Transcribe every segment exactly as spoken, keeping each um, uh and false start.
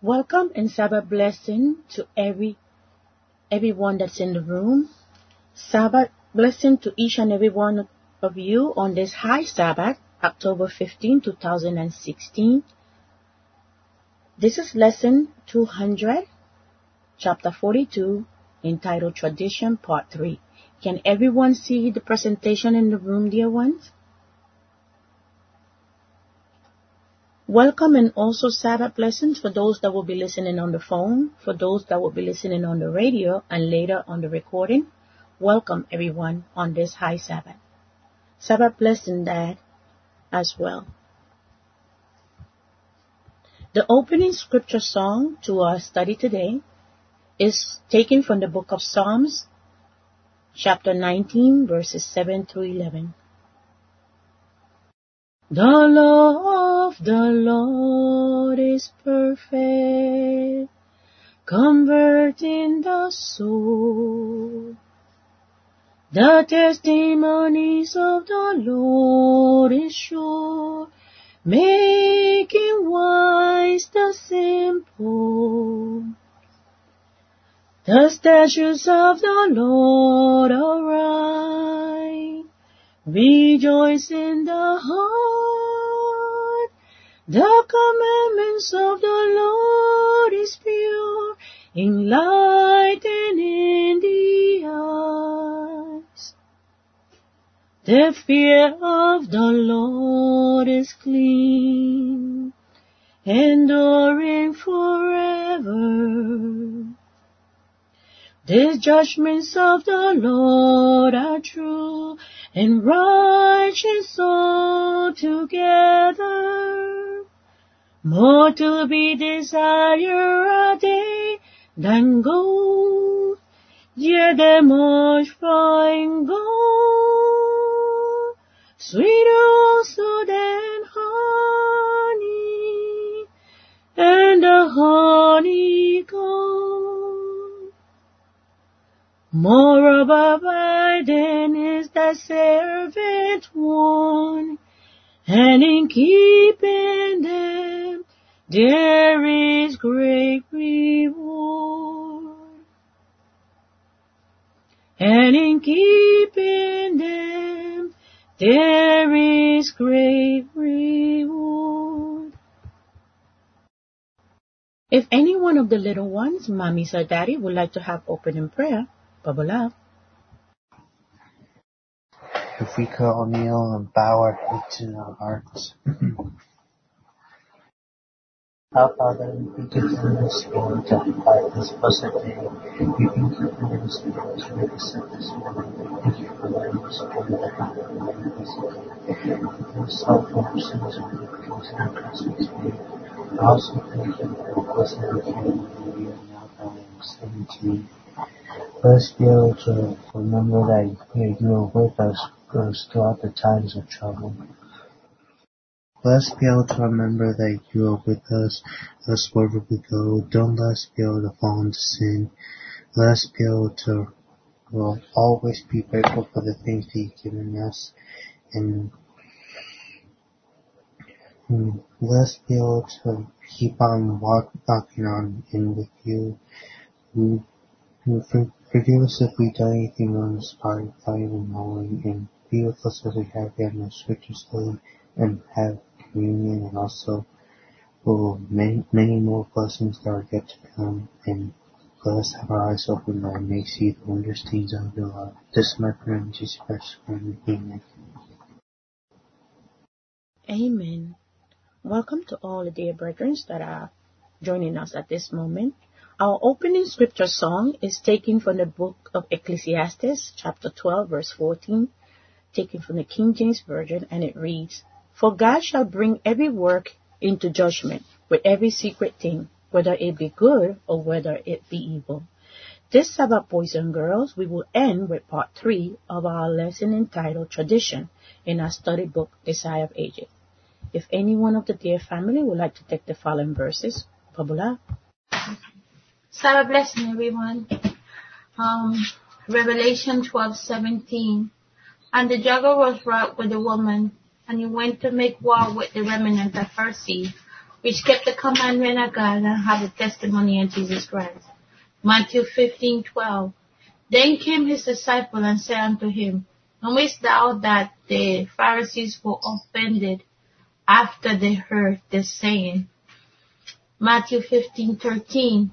Welcome and Sabbath blessing to every everyone that's in the room. Sabbath blessing to each and every one of you on this high Sabbath, October fifteenth, two thousand sixteen. This is lesson two hundred, chapter forty-two, entitled Tradition, Part three. Can everyone see the presentation in the room, dear ones? Welcome and also Sabbath blessings for those that will be listening on the phone, for those that will be listening on the radio, and later on the recording. Welcome everyone on this high Sabbath. Sabbath blessing that as well. The opening scripture song to our study today is taken from the book of Psalms, chapter nineteen, verses seven through eleven. The law of the Lord is perfect, converting the soul. The testimonies of the Lord is sure, making wise the simple. The statutes of the Lord are right, rejoice in the heart. The commandments of the Lord is pure, enlightening the eyes. The fear of the Lord is clean, enduring forever. The judgments of the Lord are true, and righteous altogether. More to be desired are they than gold, yea, than much fine gold, sweeter also than honey, and the honeycomb. More abiding is that servant one, and in keeping them there is great reward. And in keeping them there is great reward. If any one of the little ones, mommies or daddy, would like to have opening prayer, Bubble up. If we could all kneel and bow our heads in our hearts. Our Father, we thank you for this Spirit to light this blessed day. We thank you for the Spirit to make us up this morning. Thank you for letting us go to the house of the Lord. For self and our sins and the things in our Christmas day. I also thank you for the blessing of the family that we are now going seventeen. Let us be able to remember that you are with us throughout the times of trouble. Let us be able to remember that you are with us, us wherever we go. Don't let us be able to fall into sin. Let us be able to well, always be grateful for the things that you've given us. And, and let us be able to keep on walk, walking on in with you. We, we for, Forgive us if we've done anything wrong this part without even knowing, and be with us as we have in the scriptures study and have communion, and also oh, many, many more blessings that are yet to come, and let us have our eyes open that we may see the wondrous things of your love. This is my prayer in Jesus Christ's name. Amen. Amen. Welcome to all the dear brethren that are joining us at this moment. Our opening scripture song is taken from the book of Ecclesiastes, chapter twelve, verse fourteen, taken from the King James Version, and it reads, For God shall bring every work into judgment with every secret thing, whether it be good or whether it be evil. This Sabbath, boys and girls, we will end with part three of our lesson entitled Tradition in our study book, Desire of Ages. If any one of the dear family would like to take the following verses, bubble up. Sabbath blessing, everyone. Um, Revelation twelve seventeen. And the jaguar was wroth with the woman, and he went to make war with the remnant of her seed, which kept the commandment of God and have the testimony of Jesus Christ. Matthew fifteen twelve. Then came his disciples and said unto him, Knowest thou that the Pharisees were offended after they heard this saying? Matthew fifteen thirteen.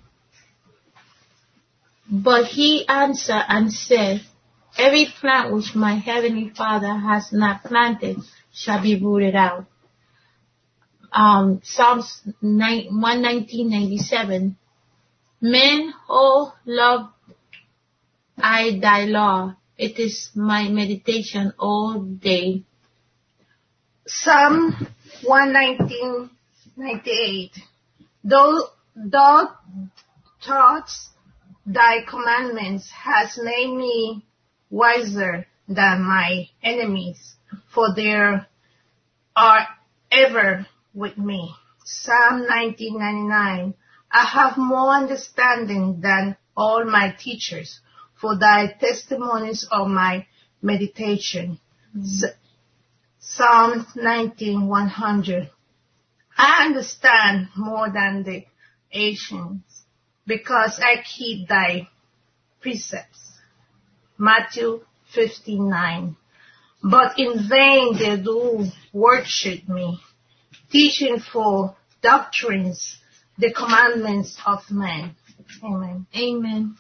But he answered and said, Every plant which my heavenly Father has not planted shall be rooted out. Um, Psalms one nineteen ninety-seven. Men, oh, love I thy law. It is my meditation all day. Psalm one nineteen ninety-eight. Though thou thoughts thy commandments has made me wiser than my enemies, for they are ever with me. Psalm nineteen ninety-nine. I have more understanding than all my teachers, for thy testimonies are my meditation. Mm-hmm. Psalm nineteen one hundred. I understand more than the ancients, because I keep thy precepts. Matthew fifteen nine. But in vain they do worship me, teaching for doctrines the commandments of men. Amen. Amen.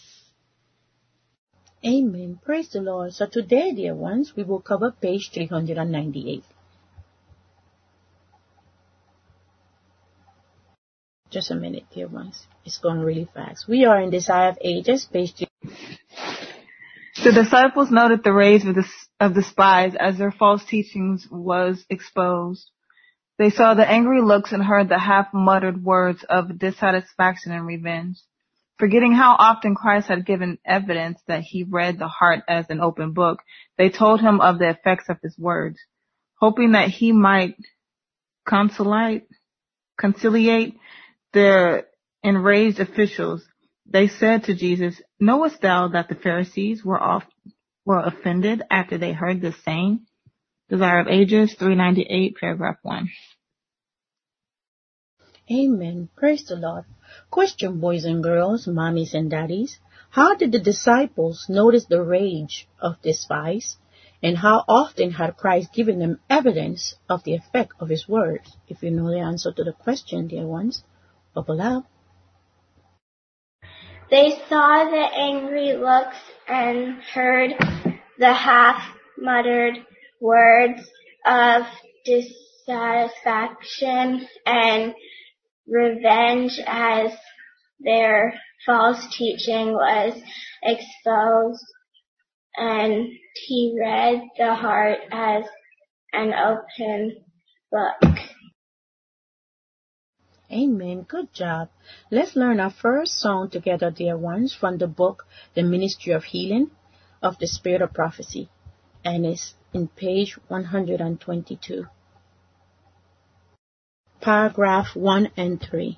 Amen. Praise the Lord. So today, dear ones, we will cover page three hundred ninety-eight. Just a minute, dear ones. It's going really fast. We are in Desire of Ages, page three. The disciples noted the rage of the, of the spies as their false teachings was exposed. They saw the angry looks and heard the half-muttered words of dissatisfaction and revenge. Forgetting how often Christ had given evidence that he read the heart as an open book, they told him of the effects of his words. Hoping that he might conciliate, conciliate the enraged officials, they said to Jesus, Knowest thou that the Pharisees were off, were offended after they heard this saying? Desire of Ages, three ninety-eight, paragraph one. Amen. Praise the Lord. Question, boys and girls, mommies and daddies. How did the disciples notice the rage of the spies? And how often had Christ given them evidence of the effect of his words? If you know the answer to the question, dear ones, bubble up. They saw the angry looks and heard the half-muttered words of dissatisfaction and revenge as their false teaching was exposed, and he read the heart as an open book. Amen. Good job. Let's learn our first song together, dear ones, from the book, The Ministry of Healing of the Spirit of Prophecy. And it's in page one hundred twenty-two. Paragraph one and three.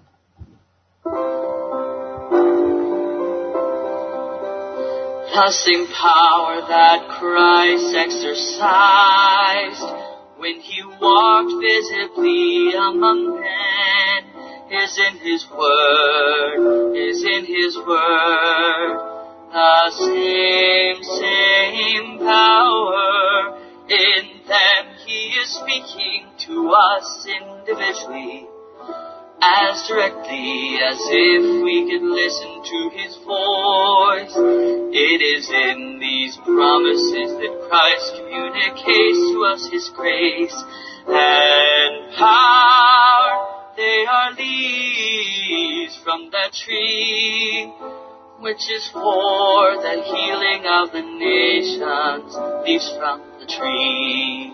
The same power that Christ exercised when he walked visibly among men is in his word, is in his word. The same, same power in them he is speaking to us individually, as directly as if we could listen to his voice. It is in these promises that Christ communicates to us his grace and power. They are leaves from that tree, which is for the healing of the nations, leaves from the tree.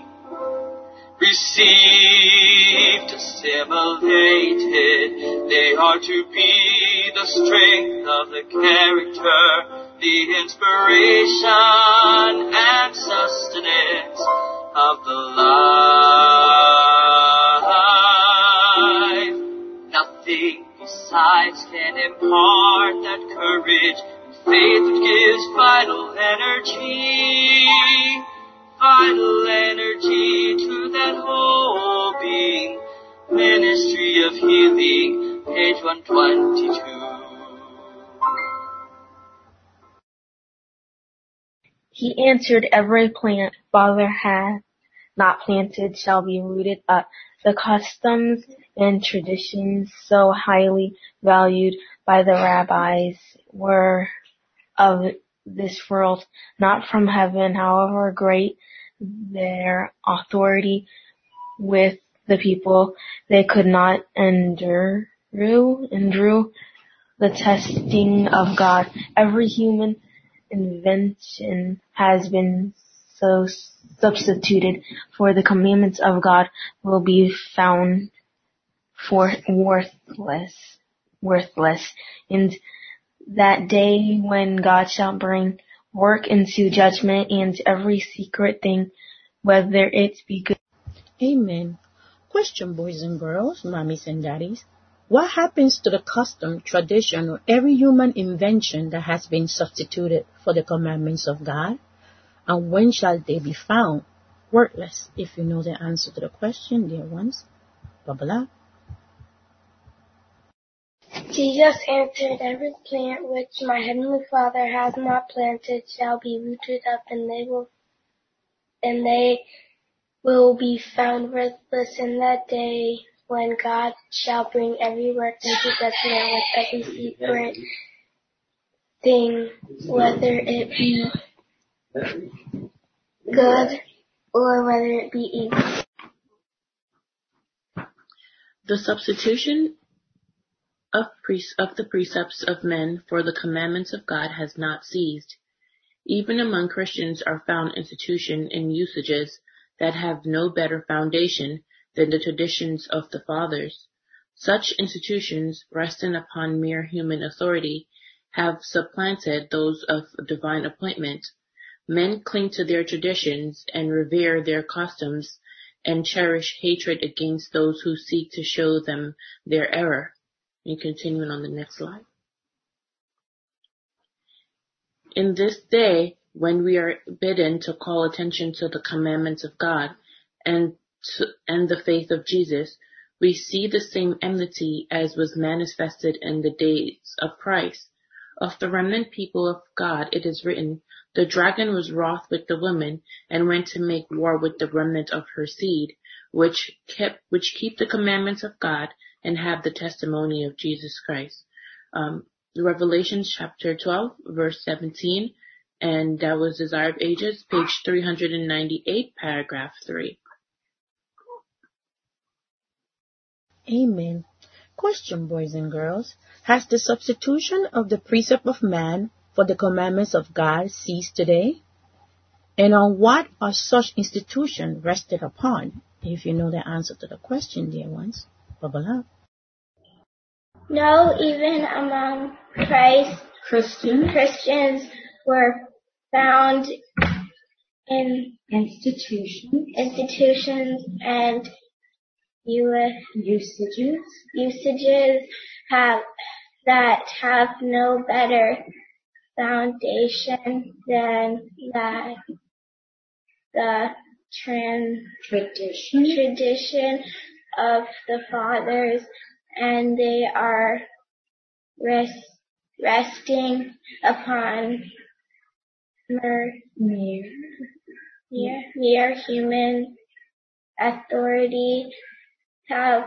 Received, assimilated, they are to be the strength of the character, the inspiration and sustenance of the life. Nothing besides can impart that courage and faith that gives vital energy, vital energy to that whole being Ministry of Healing, page one twenty-two. He answered, every plant Father hath not planted shall be rooted up. The customs and traditions so highly valued by the rabbis were of this world, not from heaven. However great their authority with the people, they could not endure, endure the testing of God. Every human invention has been so substituted for the commandments of God will be found for worthless, worthless. And that day when God shall bring work into judgment and every secret thing, whether it be good. Amen. Question, boys and girls, mommies and daddies. What happens to the custom, tradition, or every human invention that has been substituted for the commandments of God? And when shall they be found worthless? If you know the answer to the question, dear ones, bubble up. Jesus answered, every plant which my heavenly Father has not planted shall be rooted up, and they will, and they will be found worthless in that day when God shall bring every work into judgment with every secret thing, whether it be good or whether it be evil. The substitution of, pre- of the precepts of men for the commandments of God has not ceased. Even among Christians are found institutions and usages that have no better foundation than the traditions of the fathers. Such institutions, resting upon mere human authority, have supplanted those of divine appointment. Men cling to their traditions and revere their customs and cherish hatred against those who seek to show them their error. And continuing on the next slide. In this day, when we are bidden to call attention to the commandments of God and to, and the faith of Jesus, we see the same enmity as was manifested in the days of Christ. Of the remnant people of God, it is written, the dragon was wroth with the woman and went to make war with the remnant of her seed, which kept, which keep the commandments of God and have the testimony of Jesus Christ. Um, Revelation chapter twelve, verse seventeen, and that was Desire of Ages, page three hundred ninety-eight, paragraph three. Amen. Question, boys and girls. Has the substitution of the precept of man for the commandments of God ceased today? And on what are such institutions rested upon? If you know the answer to the question, dear ones, bubble up. No, even among Christ, Christian Christians were found in institutions, institutions and usages, usages have that have no better foundation than that the trans, tradition, tradition of the fathers, and they are rest, resting upon mere, mere, mere, mere human authority, have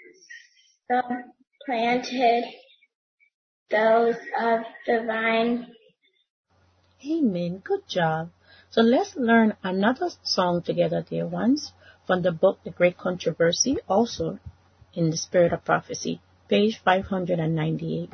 supplanted those of divine. Amen. Good job. So let's learn another song together, dear ones, from the book The Great Controversy, also in the Spirit of Prophecy, page five hundred ninety-eight.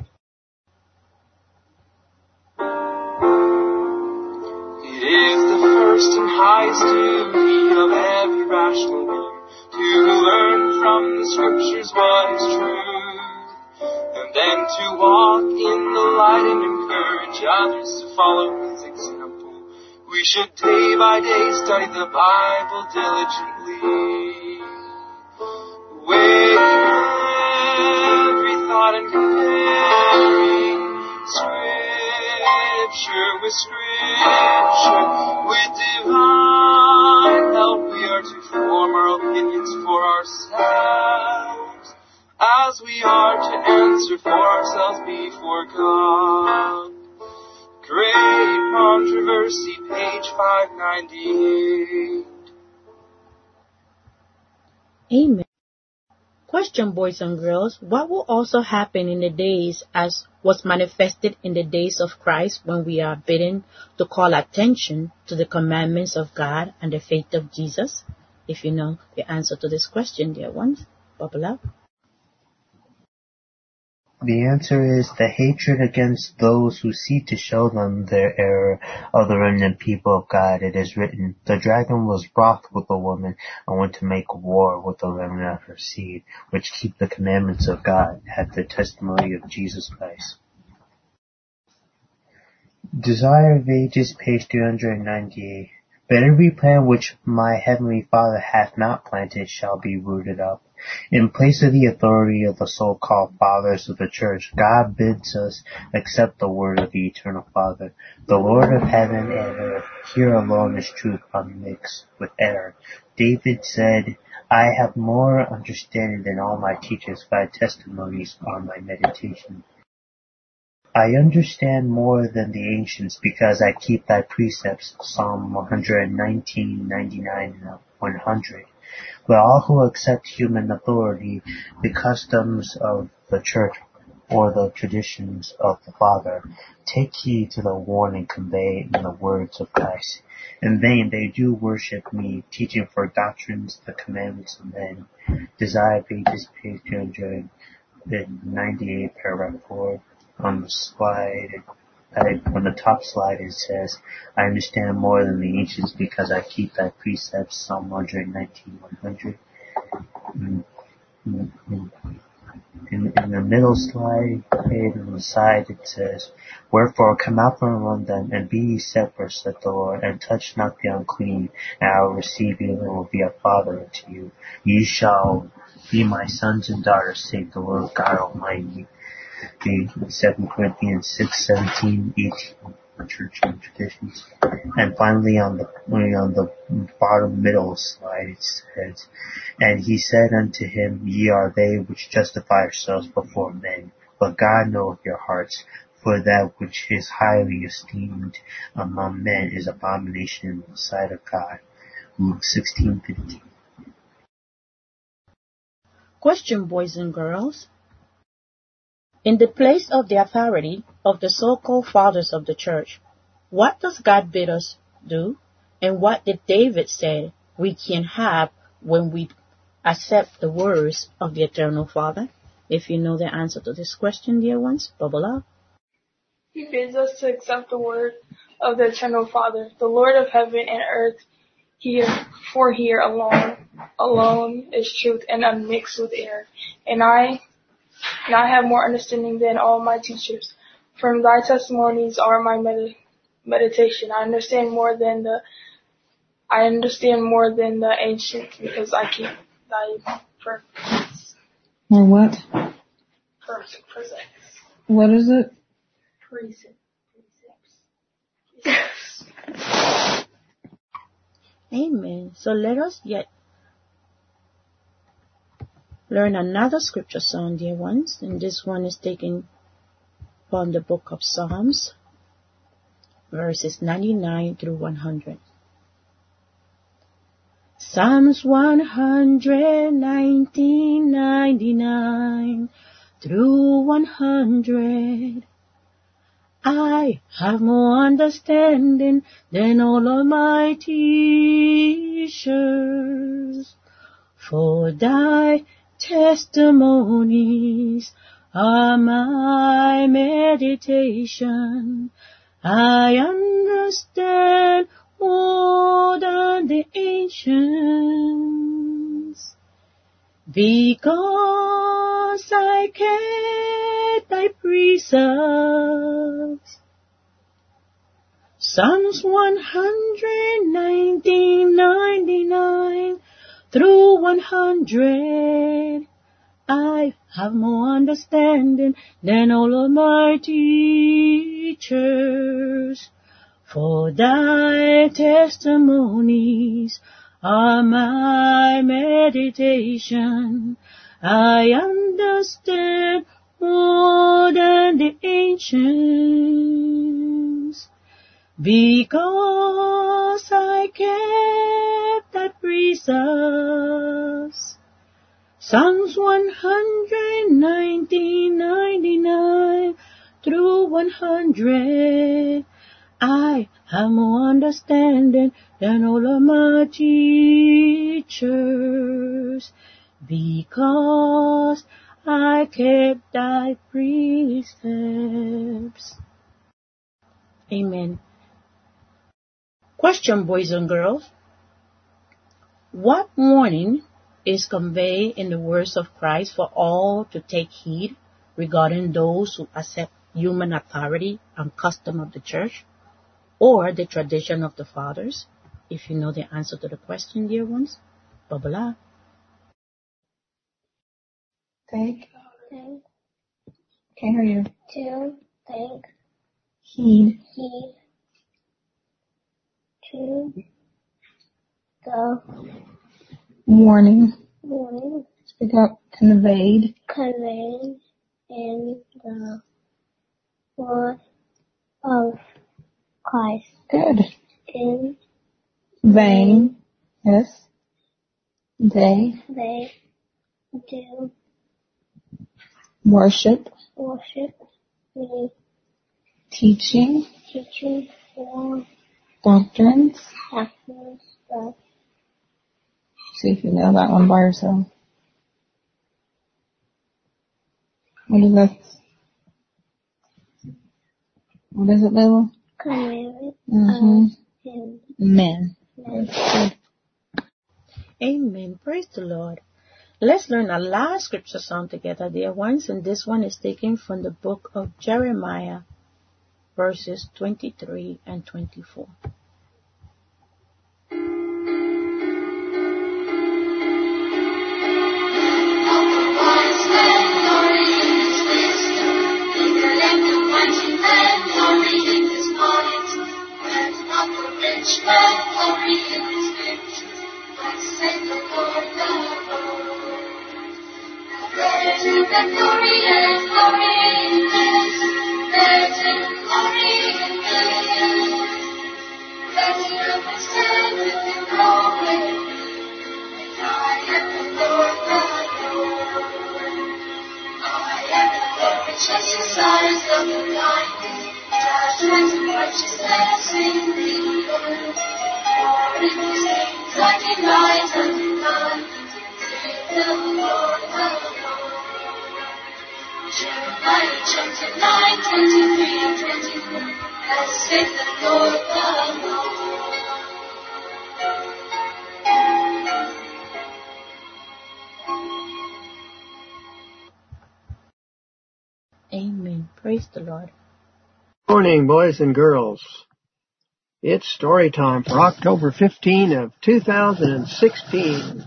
It is the first and highest duty of every rational being to learn from the Scriptures what is true, and then to walk in the light and encourage others to follow His example. We should day by day study the Bible diligently, weighing every thought and comparing Scripture with Scripture. With divine help we are to form our opinions for ourselves. because we are to answer for ourselves before God. Great Controversy, page five ninety-eight. Amen. Question, boys and girls, what will also happen in the days as was manifested in the days of Christ when we are bidden to call attention to the commandments of God and the faith of Jesus? If you know the answer to this question, dear ones, bubble up. The answer is the hatred against those who seek to show them their error of the remnant people of God. It is written, the dragon was wroth with the woman and went to make war with the remnant of her seed, which keep the commandments of God, have the testimony of Jesus Christ. Desire of Ages, page two ninety-eight. But every plant which my heavenly Father hath not planted shall be rooted up. In place of the authority of the so-called fathers of the church, God bids us accept the word of the eternal Father, the Lord of heaven and earth. Here alone is truth unmixed with error. David said, I have more understanding than all my teachers, thy testimonies are my meditation. I understand more than the ancients because I keep thy precepts. Psalm one nineteen, ninety-nine, and one hundred. But all who accept human authority, the customs of the church, or the traditions of the Father, take heed to the warning conveyed in the words of Christ. In vain they do worship me, teaching for doctrines the commandments of men. Desire pages, page two ninety-eight, paragraph four. On the slide, on the top slide it says, I understand more than the ancients because I keep thy precepts. Psalm one nineteen, one hundred. In, in, in the middle slide, page on the side, it says, wherefore come out from among them, and be ye separate, saith the Lord, and touch not the unclean, and I will receive you, and will be a father unto you. Ye shall be my sons and daughters, saith the Lord God Almighty. Second Corinthians six, seventeen, eighteen, church and traditions. And finally on the on the bottom middle slide it says, and he said unto him, ye are they which justify yourselves before men, but God knoweth your hearts, for that which is highly esteemed among men is abomination in the sight of God. Luke sixteen, fifteen. Question, boys and girls. In the place of the authority of the so-called fathers of the church, what does God bid us do? And what did David say we can have when we accept the words of the eternal Father? If you know the answer to this question, dear ones, bubble up. He bids us to accept the word of the eternal Father, the Lord of heaven and earth. Here, for here alone, alone is truth and unmixed with error. And I And I have more understanding than all my teachers. From thy testimonies are my med- meditation. I understand more than the I understand more than the ancients because I keep thy precepts. Or what? Precepts. What is it? Precepts. Amen. So let us yet learn another scripture song, dear ones, and this one is taken from the book of Psalms, verses ninety-nine through one hundred. Psalms one nineteen, ninety-nine through one hundred. I have more understanding than all of my teachers, for thy testimonies are my meditation. I understand more than the ancients, because I kept thy precepts. Psalms one nineteen, ninety-nine through one hundred. I have more understanding than all of my teachers, for thy testimonies are my meditation. I understand more than the ancients, because I kept thy precepts. Psalms one nineteen, ninety-nine through one hundred. I have more understanding than all of my teachers, because I kept thy precepts. Amen. Question, boys and girls. What warning is conveyed in the words of Christ for all to take heed regarding those who accept human authority and custom of the church or the tradition of the fathers? If you know the answer to the question, dear ones, bubble up. Take. Take. Can't hear you. To. Take. Heed. Heed. To. Go. Warning. Warning. Speak up. Conveyed. Conveyed in the word of Christ. Good. In Vain. Yes. They. They do Worship. worship me, Teaching. teaching for Doctrines. doctrines of See if you know that one by yourself. What is that? What is it, Layla? commandment Mm-hmm. of him. Men. Men. Amen. Praise the Lord. Let's learn a last scripture song together, dear ones, and this one is taken from the book of Jeremiah, verses twenty-three and twenty-four. Exercise of the light, judgment and righteousness in the earth. For in these things I delight and delight, saith the Lord the Lord. Jeremiah chapter nine, twenty-three and twenty-four. Thus saith the Lord the Lord. Amen. Praise the Lord. Morning, boys and girls. It's story time for October fifteenth of two thousand sixteen.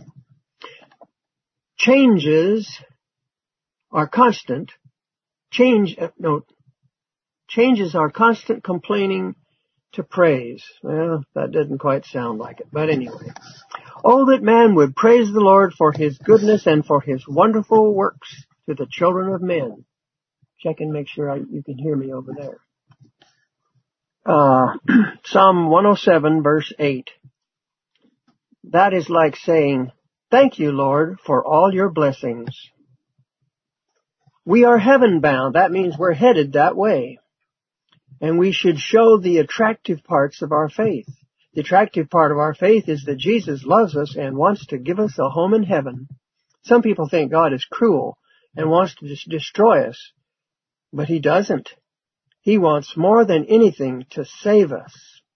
Changes are constant. Change, uh, no, changes are constant complaining to praise. Well, that doesn't quite sound like it, but anyway. Oh, that man would praise the Lord for his goodness and for his wonderful works to the children of men. Check and make sure I, you can hear me over there. Uh, Psalm one oh seven, verse eight. That is like saying, thank you, Lord, for all your blessings. We are heaven bound. That means we're headed that way. And we should show the attractive parts of our faith. The attractive part of our faith is that Jesus loves us and wants to give us a home in heaven. Some people think God is cruel and wants to just destroy us. But he doesn't. He wants more than anything to save us.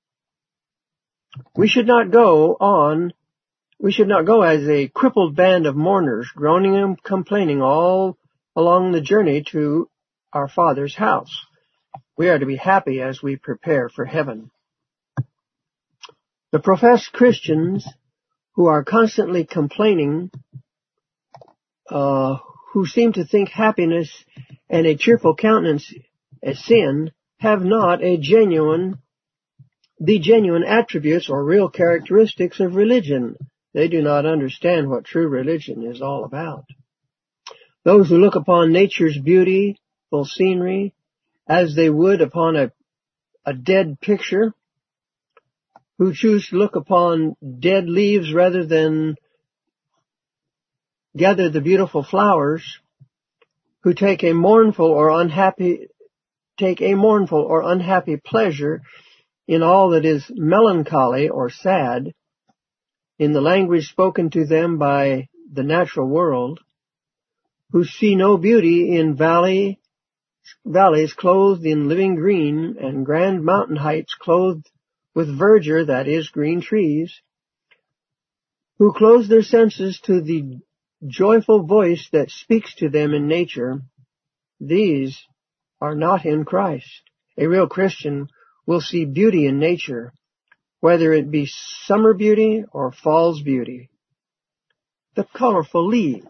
We should not go on, we should not go as a crippled band of mourners, groaning and complaining all along the journey to our Father's house. We are to be happy as we prepare for heaven. The professed Christians who are constantly complaining, uh, who seem to think happiness and a cheerful countenance as sin, have not a genuine, the genuine attributes or real characteristics of religion. They do not understand what true religion is all about. Those who look upon nature's beautiful scenery as they would upon a, a dead picture, who choose to look upon dead leaves rather than gather the beautiful flowers, who take a mournful or unhappy, take a mournful or unhappy pleasure in all that is melancholy or sad, in the language spoken to them by the natural world, who see no beauty in valley, valleys clothed in living green and grand mountain heights clothed with verdure, that is, green trees, who close their senses to the joyful voice that speaks to them in nature, these are not in Christ. A real Christian will see beauty in nature, whether it be summer beauty or fall's beauty. The colorful leaves.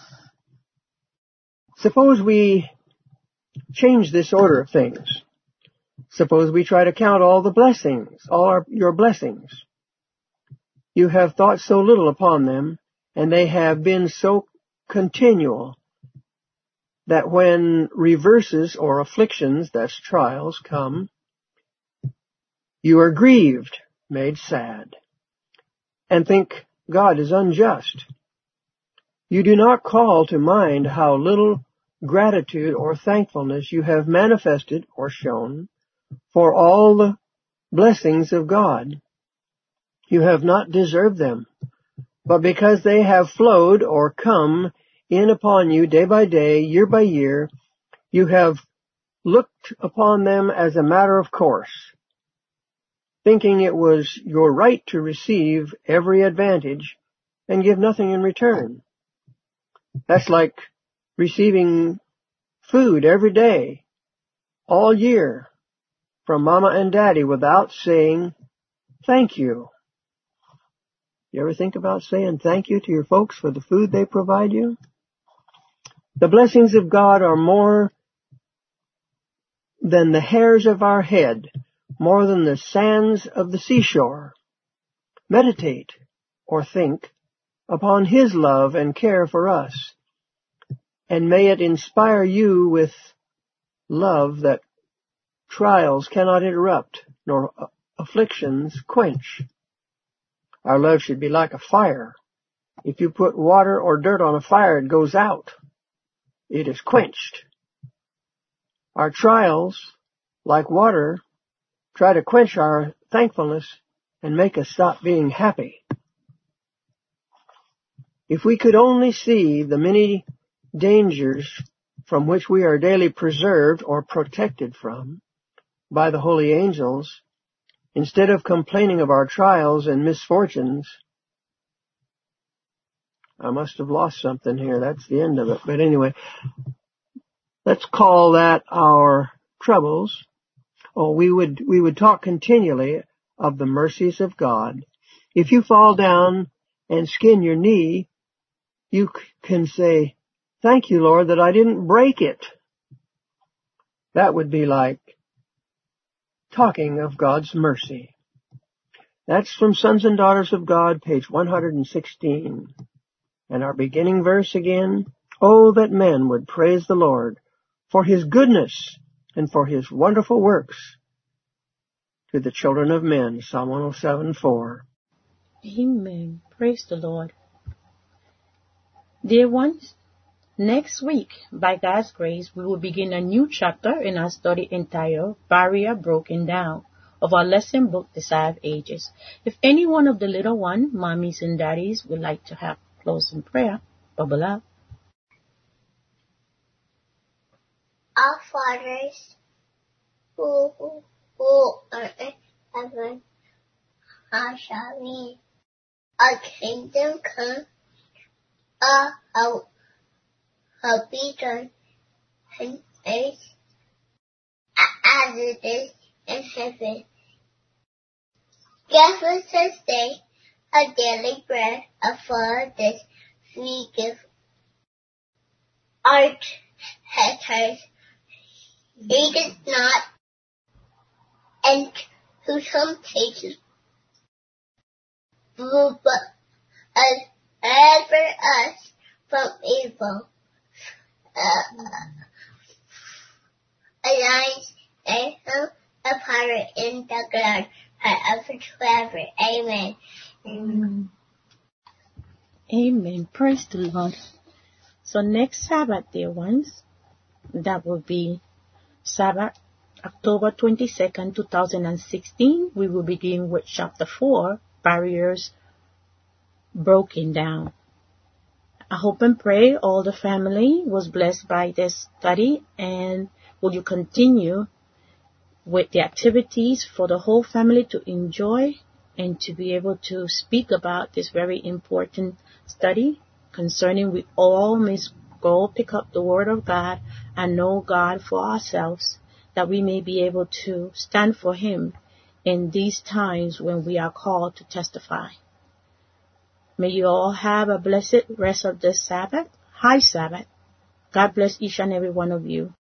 Suppose we change this order of things. Suppose we try to count all the blessings, all our, your blessings. You have thought so little upon them, and they have been so continual, that when reverses or afflictions, that's trials, come, you are grieved, made sad, and think God is unjust. You do not call to mind how little gratitude or thankfulness you have manifested or shown for all the blessings of God. You have not deserved them, but because they have flowed or come in upon you day by day, year by year, you have looked upon them as a matter of course, thinking it was your right to receive every advantage and give nothing in return. That's like receiving food every day, all year, from Mama and Daddy without saying thank you. You ever think about saying thank you to your folks for the food they provide you? The blessings of God are more than the hairs of our head, more than the sands of the seashore. Meditate or think upon His love and care for us, and may it inspire you with love that trials cannot interrupt, nor afflictions quench. Our love should be like a fire. If you put water or dirt on a fire, it goes out. It is quenched. Our trials, like water, try to quench our thankfulness and make us stop being happy. If we could only see the many dangers from which we are daily preserved or protected from by the holy angels, instead of complaining of our trials and misfortunes. I must have lost something here. That's the end of it. But anyway, let's call that our troubles. Oh, we would, we would talk continually of the mercies of God. If you fall down and skin your knee, you c- can say, thank you, Lord, that I didn't break it. That would be like talking of God's mercy. That's from Sons and Daughters of God, page one hundred sixteen. And our beginning verse again, oh, that men would praise the Lord for His goodness and for His wonderful works to the children of men. Psalm one oh seven, four. Amen. Praise the Lord. Dear ones, next week, by God's grace, we will begin a new chapter in our study entitled Barrier Broken Down of our lesson book, The Five Ages. If any one of the little one, mommies and daddies, would like to have closing prayer, bubble up. Our fathers who, who, who are in heaven, how shall we? Our kingdom come, our, our, our be done in earth as it is in heaven. Give us this day our daily bread, and for this we give our debtors. Lead us not into temptation, but deliver us from evil. uh, aligns a hope apart in the ground, forever forever. Amen. Amen. Amen. Praise the Lord. So next Sabbath, dear ones, that will be Sabbath, October twenty-second, two thousand sixteen. We will begin with chapter four, Barriers Broken Down. I hope and pray all the family was blessed by this study, and will you continue with the activities for the whole family to enjoy and to be able to speak about this very important study concerning we all must go pick up the Word of God and know God for ourselves, that we may be able to stand for Him in these times when we are called to testify. May you all have a blessed rest of this Sabbath, high Sabbath. God bless each and every one of you.